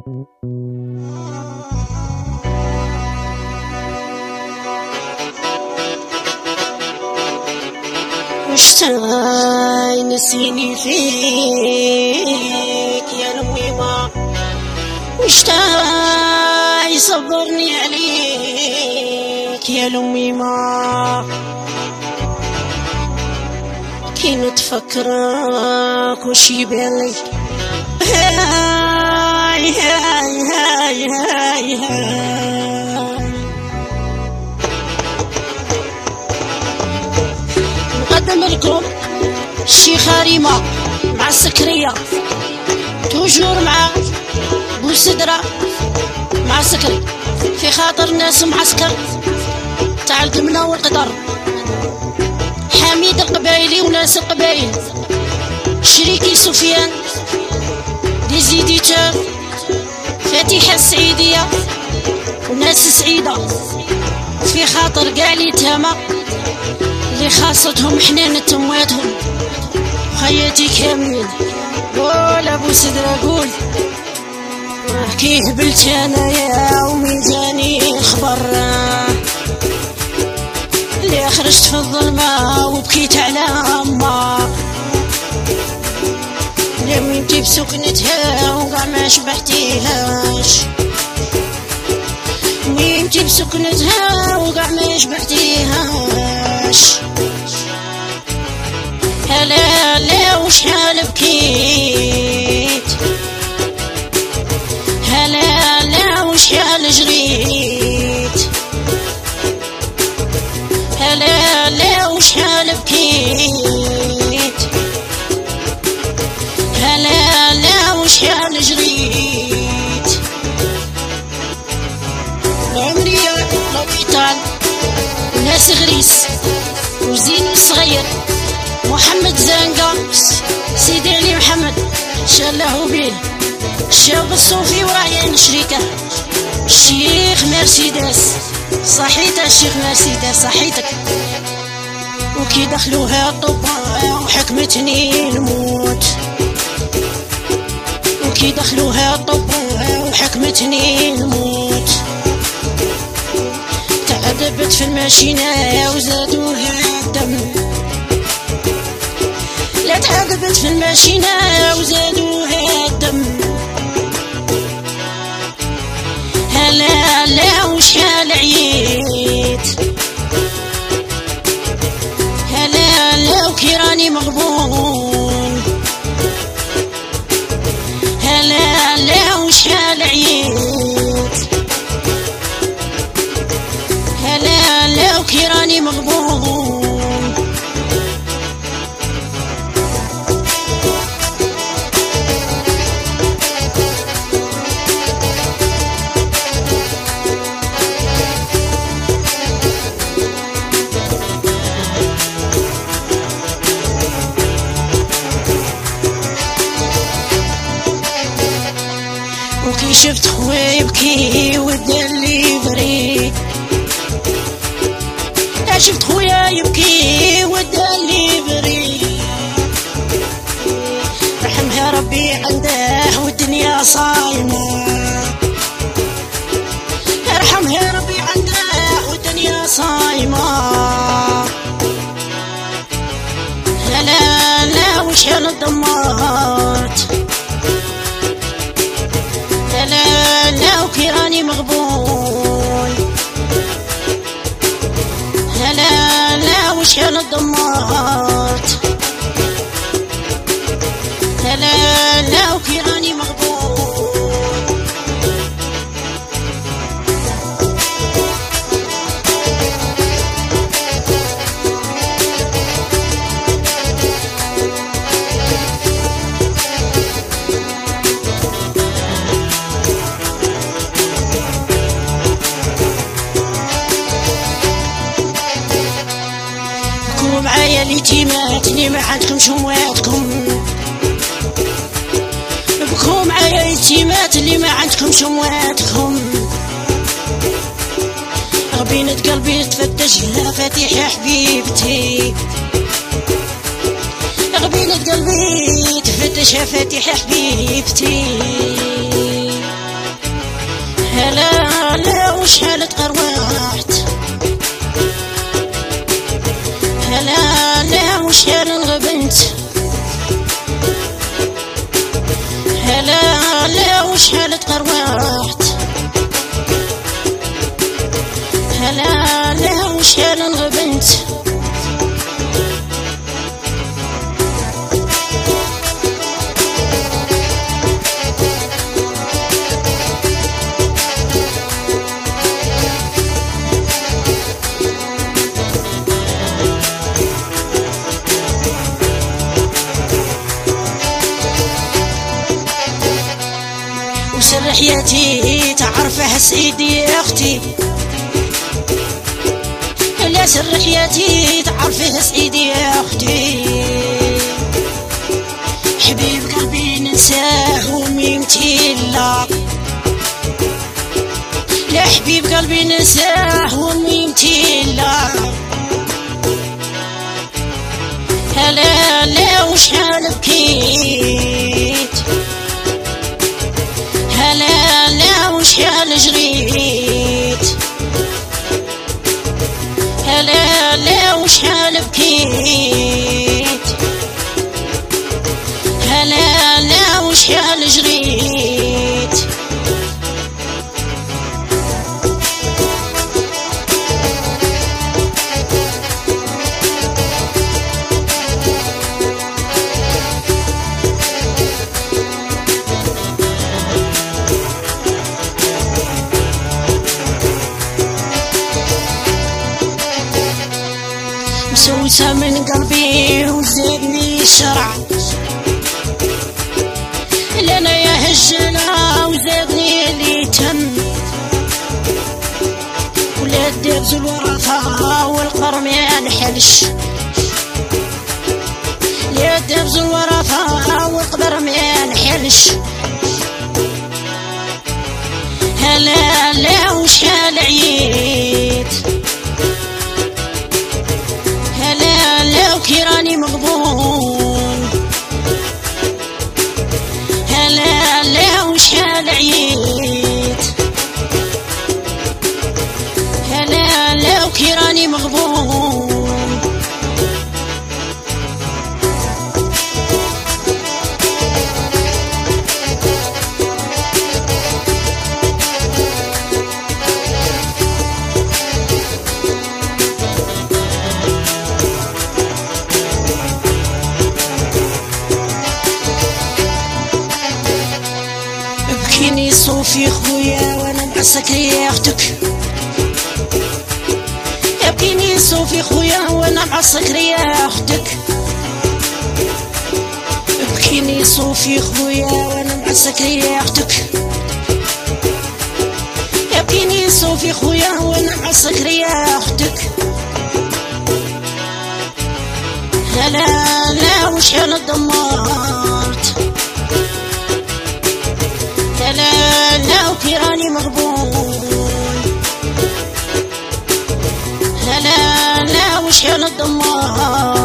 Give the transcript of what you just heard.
واشتاي نسيني فيك يا الميمة، واشتاي صبرني عليك يا الميمة، كي نتفكرك وش يبالي هاي هاي هاي هاي هاي. نقدم لكم الشيخة ريما مع السكرية، توجور مع بوسدرة مع السكري، في خاطر ناس معسكر تاع الدمنة والقطر، حميد القبايلي وناس القبايل، شريكي سفيان ديزيديتور، فاتحة السعيدية وناس سعيدة، في خاطر قاع لي تاما اللي خاصتهم حنان تمواتهم، خياتي كاملين. قول ابو سدرة قول، كي هبلت انايا وميزاني خبر، اللي خرجت في الظلمة وبكيت على أمار، لميتي بسكنتها وقع ما شبحتيهاش، ميمتي بسكنتها وقع ما شبحتيهاش. هلا لا وشحال بكيت، هلا لا وشحال جريت، هلا لا وشحال بكيت، هلا لا وشحال جريت. العمرية لوبيطال وناس غريس وزين الصغير، محمد زنقة سيدي علي محمد شاله بيه، الشاب الصوفي ورايان شريكه، الشيخ مرسيدس صحيت الشيخ مرسيدس صحيتك، وكي دخلوها الطباء وحكمتني الموت، وكي دخلوها الطباء وحكمتني الموت، تعذبت في الماشينة وزادوها الدم، لا تعذبت في الماشينة وزادوها الدم. هلا لا وشحال عييت، هلا لا وكي راني مغبون، هلا لا وشحال عييت، هلا لا وكي راني مغبون. وكي شفت خويا يبكي ودالي بريد، شفت خويا يبكي ودالي بريد، رحمها ربي عنده والدنيا صايمة، رحمها ربي عنده والدنيا صايمة. هلا لا وشحال دمرت، هلا لا وكي راني مغبون، هلا لا وشحال دمرت، هلا لا وكي راني مغبون. معايا اليتيمات اللي ما عندكمش امواتكم، بكوا معايا اليتيمات اللي ما عندكمش امواتكم، بينة قلبي تفتش لها فاتح يا حبيبتي، بينة قلبي تفتش يا فاتح يا حبيبتي. روحت هلا لا وشحال انغبنت وسر حياتي تعرفها سيدي يا اختي لا سر حياتي تعرفها سيدي يا اختي حبيب قلبي ننساه وميمتي لا لا حبيب قلبي ننساه وميمتي لا هلا لا وشحال بكيت هلا لا وشحال جريت هلا لا وشحال بكيت هلا لا وشحال جريت مسوسة من قلبي وزادني الشرع لنا يا هجنا وزادني اللي تم ولا الدبز الورثة والقرم يا الحلش يا الدبز الورثة والقرم يا الحلش هلا لا وشحال عييت هلا لو كيراني مغبون هلا لو شحال عييت هلا لو كيراني مغبون بكيني صوفي خويا وانا معسك يا اختك يبكيني صوفي خويا وانا معسك يا اختك بكيني صوفي خويا وانا معسك يا اختك يبكيني صوفي خويا وانا معسك يا اختك هلا لا وشحال دمرت هلا لا وكيراني مغبون هلا لا وشحال دمرت